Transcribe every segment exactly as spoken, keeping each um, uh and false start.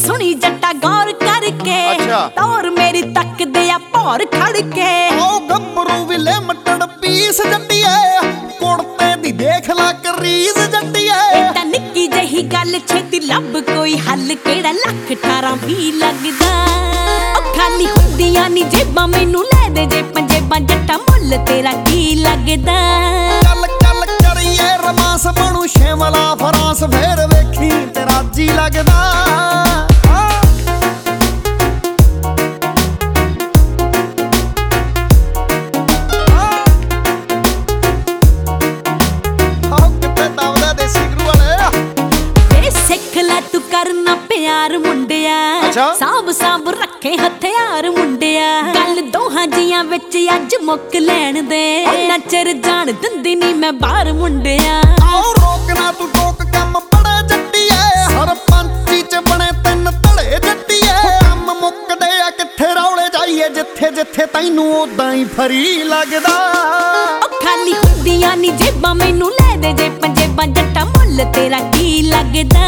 सुनी जट्टा गौर करके तौर मेरी तक दे या भौर खड़ के ओ गब्बरू भी लिमटड पीस जट्टिए कुड़ते दी देख ला करीज जट्टिए एटा निक्की जही गल छेती लब कोई हल केड़ा लख अठारह भी लगदा ओ खाली हुंदियां नी जेबां मैनू ले दे जे पंजेबां जट्टा मुੱਲ तेरा की लगदा कल कल करिए रमास बनू शिमला फरांस फेर वेखी तेरा जी लगदा करना प्यार मुंडिया साब साब रखे हथियार मुंडिया गल दोहां जियां विच अज मुक लैण दे उन्ना चिर जान दिंदी नी मैं बाहर मुंडिया आओ रोकना तू टोक कम बड़ा जट्टिए हर पंची च बने तिन धड़े जट्टिए कम मुकदे आ किथे रौले जाइए जिथे जिथे तैनू ओदां ही फरी लगदा ओ खाली हुंदियां नी जेबां मैनू ले दे जे पंजेबां जट्टा मुੱਲ तेरा की लगदा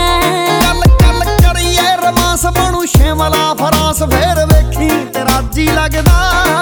रमास बनू शिमला फरांस फेर वेखी तेरा जी लगदा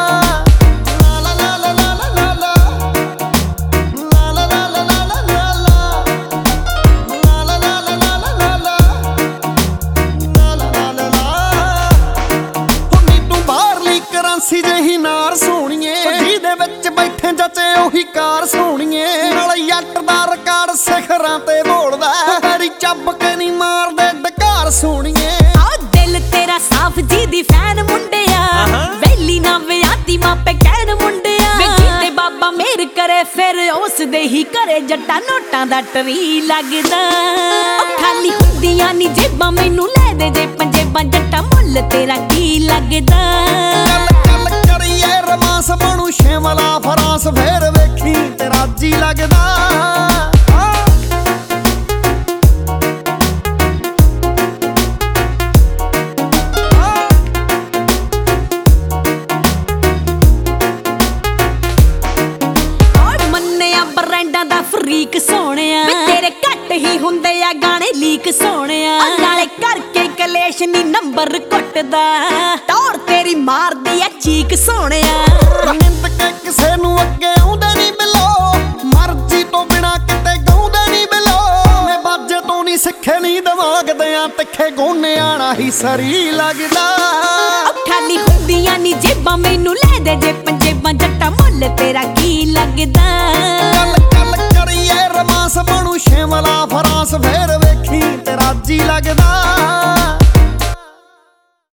जही नार सोहणीए जिहदे विच बैठे जचे ओही कार सोहणीए नाल जट दा रिकार्ड सिखरां ते बोलदा बड़ी ਚੱਬ के नी मारदे डकार सोहणीए आ दिल तेरा साफ जी दी फैन मुंडिया वेली ना विआती मापे कहण मुंडिया वे जीते बाबा मेहर करे फिर उस दे ही करे जट्टा नोटां दा टरी लगदा ओ खाली हुंदियां नी जेबां मैनू ले दे जे पंजेबां जट्टा मुੱਲ तेरा की लगदा रमास बनू शिमला फरांस फेर वेखी तेरा जी लगदा ब्रांडां दा फ्रीक सोहणिया तेरे घट ही हुंदे आ गाने लीक सोहणिया नाले करके कलेश नी नंबर कुटदा टौर तेरी मारदी आ चीक सोहणिया निंद के किसे नू अगे आउंदे नी बिलो मर्जी तो बिना किते गाउंदे नी बिलो मैं बाजे तो नी सिखे नी दिमाग दियां तिखे गोने आना ही सरी लगदा खाली हुंदियां नी जेबां मैनू ले दे जे पंजेबां जट्टा मुੱਲ तेरा की लगदा रमास बनू शिमला फरांस फेर वेखी तेरा जी लगदा।